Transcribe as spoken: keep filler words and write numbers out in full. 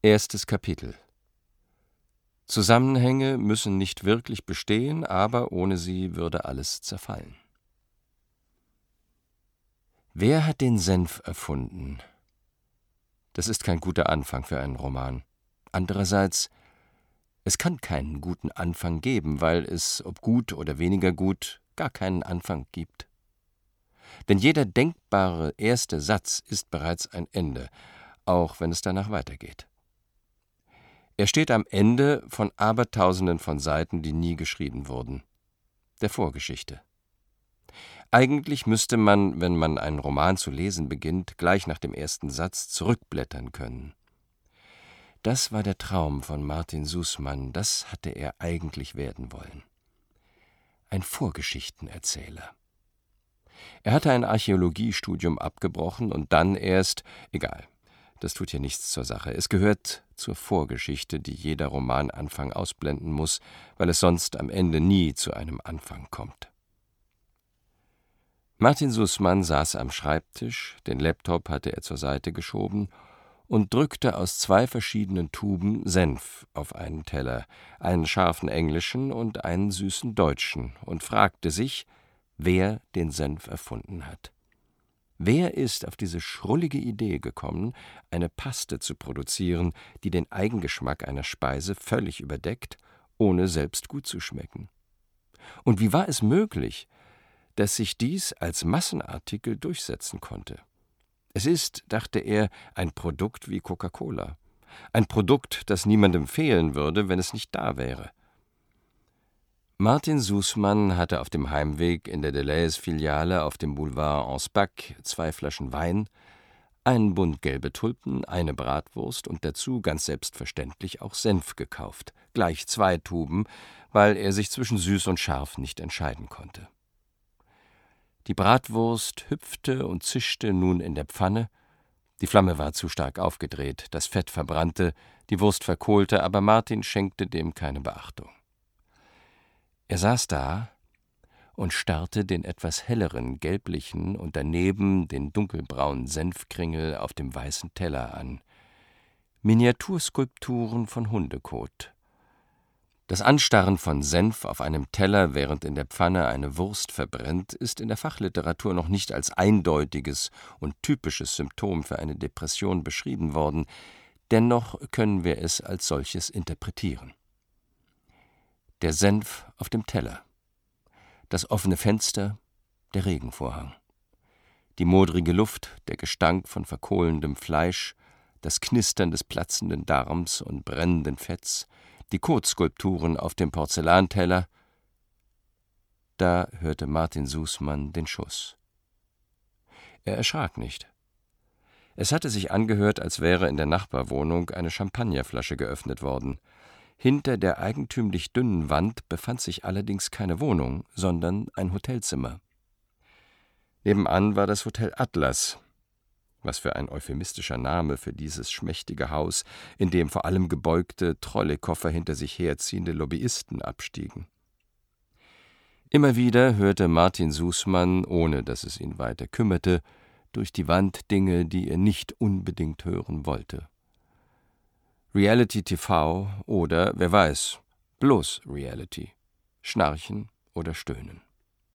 Erstes Kapitel. Zusammenhänge müssen nicht wirklich bestehen, aber ohne sie würde alles zerfallen. Wer hat den Senf erfunden? Das ist kein guter Anfang für einen Roman. Andererseits, es kann keinen guten Anfang geben, weil es, ob gut oder weniger gut, gar keinen Anfang gibt. Denn jeder denkbare erste Satz ist bereits ein Ende, auch wenn es danach weitergeht. Er steht am Ende von Abertausenden von Seiten, die nie geschrieben wurden, der Vorgeschichte. Eigentlich müsste man, wenn man einen Roman zu lesen beginnt, gleich nach dem ersten Satz zurückblättern können. Das war der Traum von Martin Sussmann, das hatte er eigentlich werden wollen. Ein Vorgeschichtenerzähler. Er hatte ein Archäologiestudium abgebrochen und dann erst, egal, das tut hier nichts zur Sache, es gehört zur Vorgeschichte, die jeder Romananfang ausblenden muss, weil es sonst am Ende nie zu einem Anfang kommt. Martin Sussmann saß am Schreibtisch, den Laptop hatte er zur Seite geschoben und drückte aus zwei verschiedenen Tuben Senf auf einen Teller, einen scharfen englischen und einen süßen deutschen, und fragte sich, wer den Senf erfunden hat. Wer ist auf diese schrullige Idee gekommen, eine Paste zu produzieren, die den Eigengeschmack einer Speise völlig überdeckt, ohne selbst gut zu schmecken? Und wie war es möglich, dass sich dies als Massenartikel durchsetzen konnte? Es ist, dachte er, ein Produkt wie Coca-Cola. Ein Produkt, das niemandem fehlen würde, wenn es nicht da wäre. Martin Sussmann hatte auf dem Heimweg in der Delhaize-Filiale auf dem Boulevard Anspach zwei Flaschen Wein, einen Bund gelbe Tulpen, eine Bratwurst und dazu ganz selbstverständlich auch Senf gekauft, gleich zwei Tuben, weil er sich zwischen süß und scharf nicht entscheiden konnte. Die Bratwurst hüpfte und zischte nun in der Pfanne. Die Flamme war zu stark aufgedreht, das Fett verbrannte, die Wurst verkohlte, aber Martin schenkte dem keine Beachtung. Er saß da und starrte den etwas helleren, gelblichen und daneben den dunkelbraunen Senfkringel auf dem weißen Teller an. Miniaturskulpturen von Hundekot. Das Anstarren von Senf auf einem Teller, während in der Pfanne eine Wurst verbrennt, ist in der Fachliteratur noch nicht als eindeutiges und typisches Symptom für eine Depression beschrieben worden, dennoch können wir es als solches interpretieren. Der Senf auf dem Teller, das offene Fenster, der Regenvorhang, die modrige Luft, der Gestank von verkohlendem Fleisch, das Knistern des platzenden Darms und brennenden Fetts, die Kotskulpturen auf dem Porzellanteller. Da hörte Martin Sussmann den Schuss. Er erschrak nicht. Es hatte sich angehört, als wäre in der Nachbarwohnung eine Champagnerflasche geöffnet worden. Hinter der eigentümlich dünnen Wand befand sich allerdings keine Wohnung, sondern ein Hotelzimmer. Nebenan war das Hotel Atlas. Was für ein euphemistischer Name für dieses schmächtige Haus, in dem vor allem gebeugte, Trolleykoffer hinter sich herziehende Lobbyisten abstiegen. Immer wieder hörte Martin Sussmann, ohne dass es ihn weiter kümmerte, durch die Wand Dinge, die er nicht unbedingt hören wollte. Reality-T V oder, wer weiß, bloß Reality, Schnarchen oder Stöhnen.